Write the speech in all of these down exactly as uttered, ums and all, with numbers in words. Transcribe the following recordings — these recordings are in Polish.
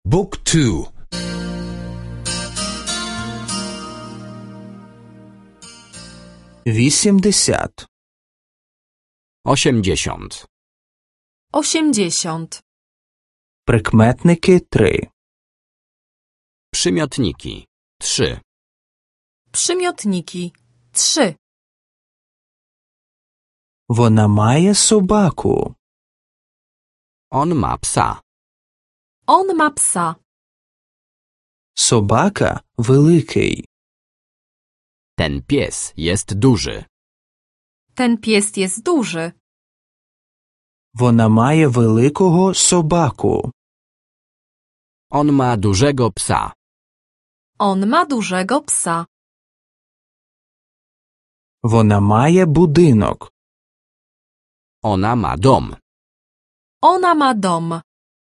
Book two. Вісімдесят. Osiemdziesiąt. Osiemdziesiąt. Прикметники три. Przymiotniki. Trzy. Przymiotniki. Trzy. Вона має собаку. On ma psa. On ma psa. Собака великий. Ten pies jest duży. Ten pies jest duży. Вона має великого собаку. On ma dużego psa. On ma dużego psa. Вона має будинок. Ona ma dom. Ona ma dom.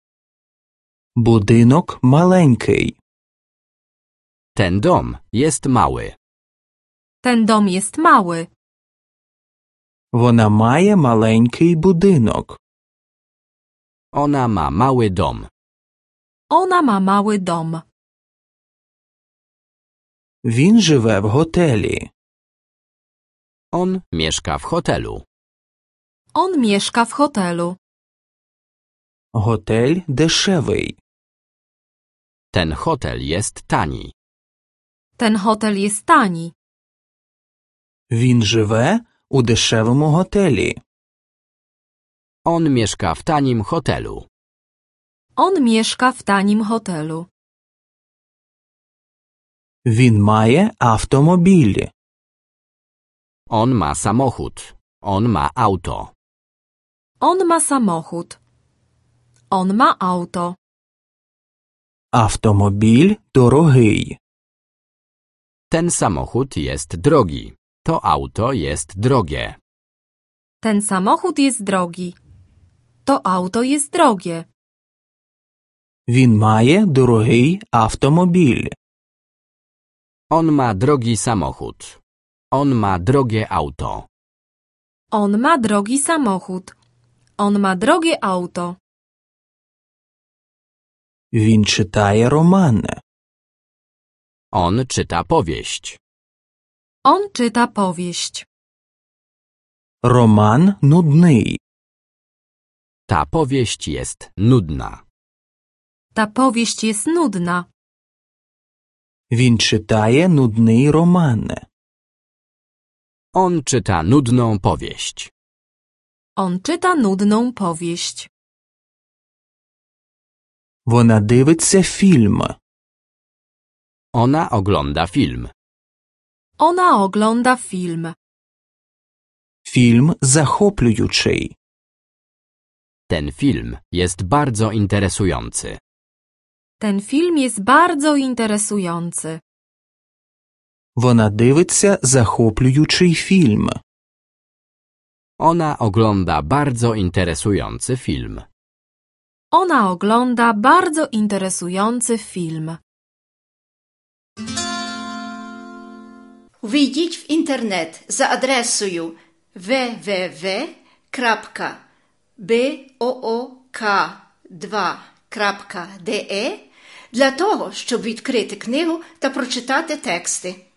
Будинок маленький. Ten dom jest mały. Ten dom jest mały. Вона має маленький будинок. Ona ma mały dom. Ona ma mały dom. Він живе в готелі. On mieszka w hotelu. On mieszka w hotelu. Готель дешевий. Ten hotel jest tani. Ten hotel jest tani. Він живе у дешевому готелі. On mieszka w tanim hotelu. On mieszka w tanim hotelu. Він має автомобіль. On ma samochód. On ma auto. On ma samochód. On ma auto. Автомобіль дорогий. Ten samochód jest drogi. To auto jest drogie. Ten samochód jest drogi. To auto jest drogie. Він має дорогий автомобіль. On ma drogi samochód. On ma drogie auto. On ma drogi samochód. On ma drogie auto. Він читає роман. On czyta powieść. On czyta powieść. Роман нудний. Ta powieść jest nudna. Ta powieść jest nudna. Він читає нудний роман. On czyta nudną powieść. On czyta nudną powieść. Вона дивиться фільм. Ona ogląda film. Ona ogląda film. Фільм захоплюючий. Ten film jest bardzo interesujący. Ten film jest bardzo interesujący. Вона дивиться захоплюючий фільм. Ona ogląda bardzo interesujący film. Ona ogląda bardzo interesujący film. Ввійдіть в інтернет за адресою w w w крапка book два крапка de для того, щоб відкрити книгу та прочитати тексти.